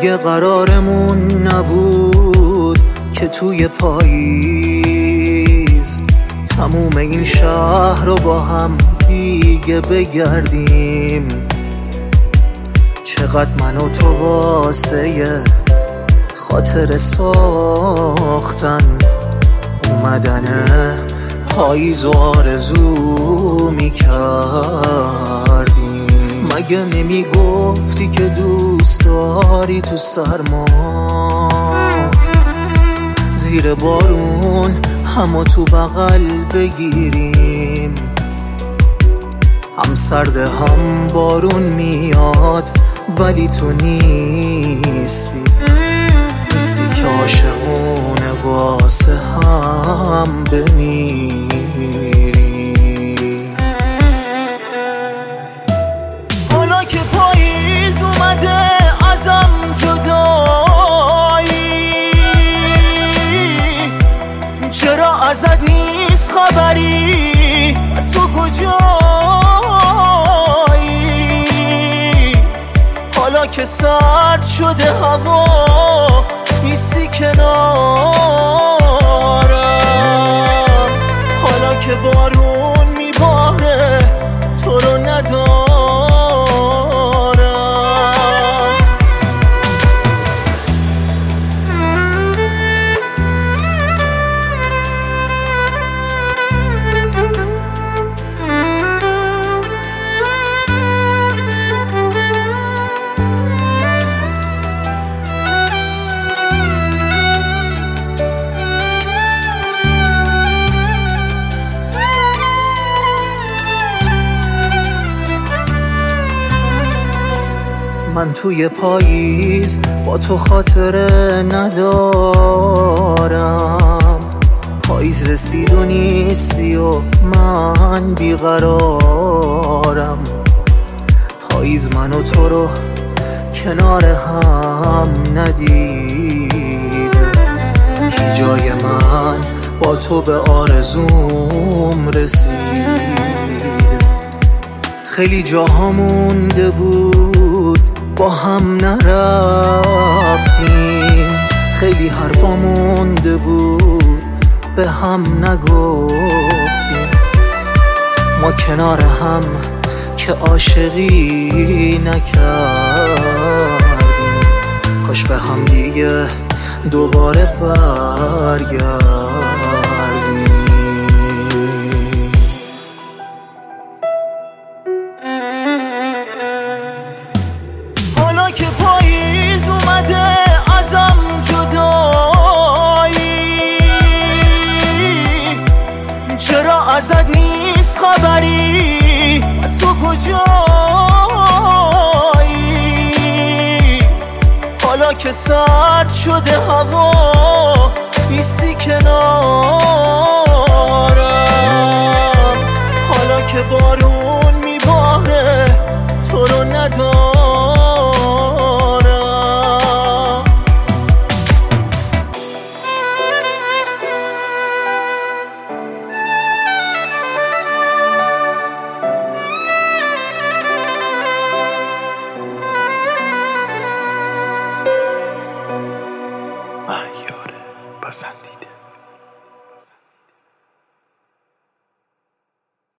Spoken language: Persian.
مگه قرارمون نبود که توی پاییز تموم این شهر رو با هم دیگه بگردیم؟ چقدر من و تو واسه خاطر ساختن اومدن پاییز و آرزو میکردیم. مگه نمیگفتی که دوست داری تو سرما زیر بارون همو تو بغل بگیریم؟ هم سرد هم بارون میاد ولی تو نیستی که عاشقونه واسه هم بمیریم. حالا که پاییز اومده ازم جدایی، چرا ازت نیست خبری؟ از تو کجایی؟ حالا که سرد شده هوا نیستی کنارم، حالا که بارون میباره تو رو ندارم. من توی پاییز با تو خاطره ندارم، پاییز رسید و نیستی و من بیقرارم. پاییز من و تو رو کنار هم ندیده، کی جای من با تو به آرزوم رسید. خیلی جاها مونده بود با هم نرفتیم، خیلی حرفا مونده بود به هم نگفتیم. ما کنار هم که عاشقی نکردیم، کاش به هم دیگه دوباره برگردیم. حالا که پاییز اومده ازم جدایی، چرا ازت نیست خبری؟ از تو کجایی؟ حالا که سرد شده هوا نیستی کنار